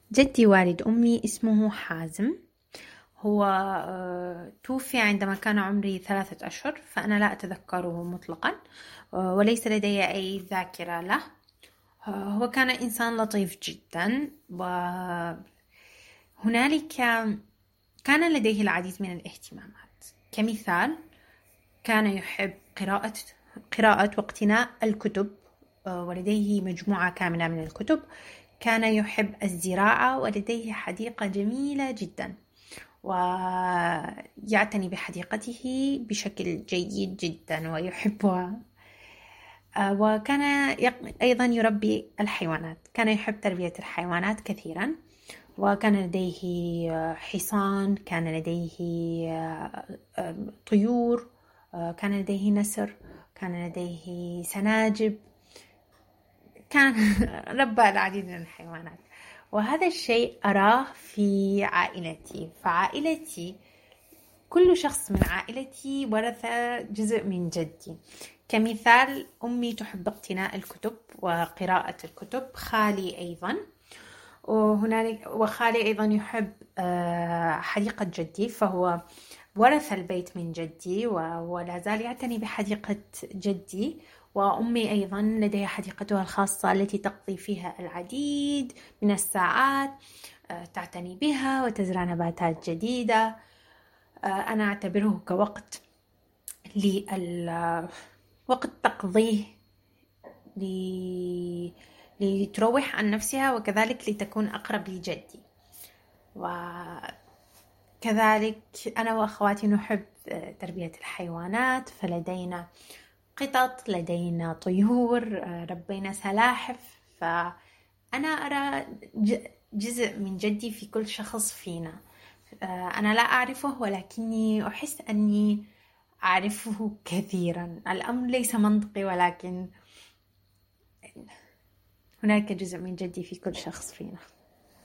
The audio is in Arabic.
جدي والد أمي اسمه حازم. هو توفي عندما كان عمري 3 أشهر، فأنا لا أتذكره مطلقا، وليس لدي أي ذاكرة له. هو كان إنسان لطيف جدا، وهنالك كان لديه العديد من الاهتمامات. كمثال، كان يحب قراءة واقتناء الكتب، ولديه مجموعة كاملة من الكتب. كان يحب الزراعة، ولديه حديقة جميلة جدا، ويعتني بحديقته بشكل جيد جدا ويحبها. وكان أيضا يربي الحيوانات، كان يحب تربية الحيوانات كثيرا، وكان لديه حصان، كان لديه طيور، كان لديه نسر، كان لديه سناجب، كان ربى العديد من الحيوانات. وهذا الشيء أراه في عائلتي. فعائلتي، كل شخص من عائلتي ورث جزء من جدي. كمثال، أمي تحب اقتناء الكتب وقراءة الكتب، خالي أيضا، وخالي أيضا يحب حديقة جدي، فهو ورث البيت من جدي ولا زال يعتني بحديقة جدي. وأمي أيضا لديها حديقتها الخاصة التي تقضي فيها العديد من الساعات، تعتني بها وتزرع نباتات جديدة. أنا أعتبره كوقت وقت تقضيه لتروح عن نفسها، وكذلك لتكون أقرب لجدي. وكذلك أنا وأخواتي نحب تربية الحيوانات، فلدينا قطط، لدينا طيور، ربينا سلاحف. فأنا أرى جزء من جدي في كل شخص فينا. أنا لا أعرفه، ولكني أحس أني أعرفه كثيرا. الأمر ليس منطقي، ولكن هناك جزء من جدي في كل شخص فينا.